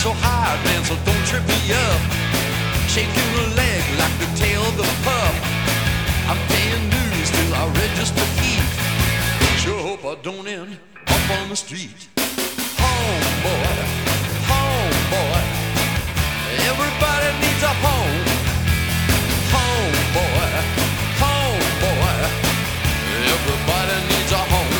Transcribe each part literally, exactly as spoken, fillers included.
so hard, man, so don't trip me up. Shake your leg like the tail of the pup. I'm paying dues till I register heat. Sure hope I don't end up on the street. Homeboy, homeboy, everybody needs a home. Homeboy, homeboy, everybody needs a home.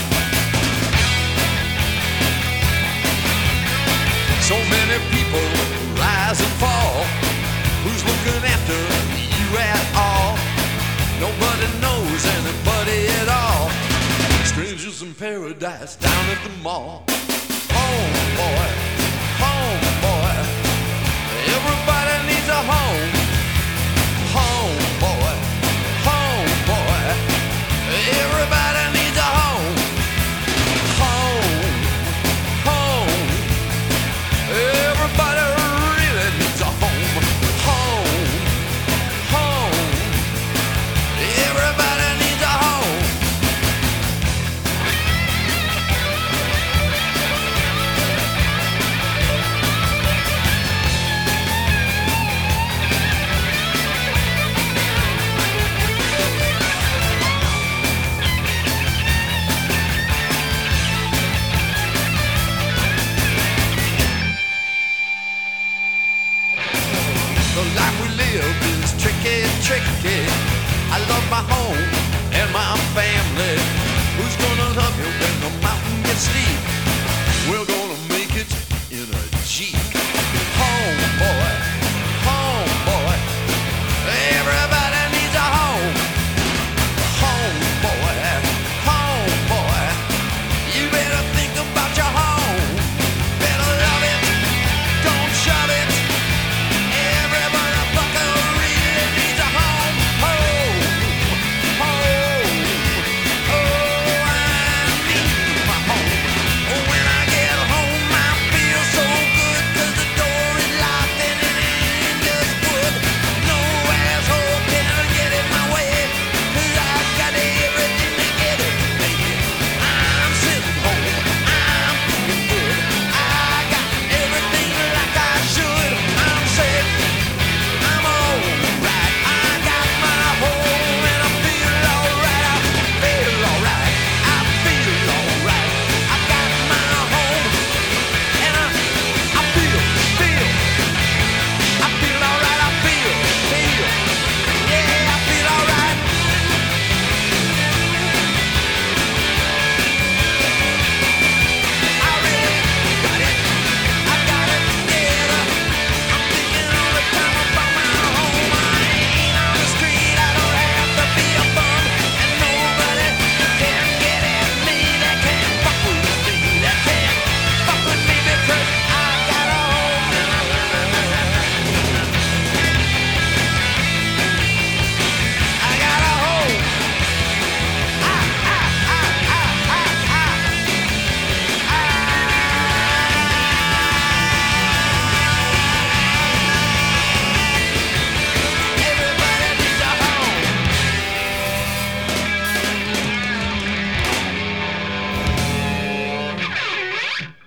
So many people rise and fall. Who's looking after you at all? Nobody knows anybody at all. Strangers in paradise down at the mall. Homeboy,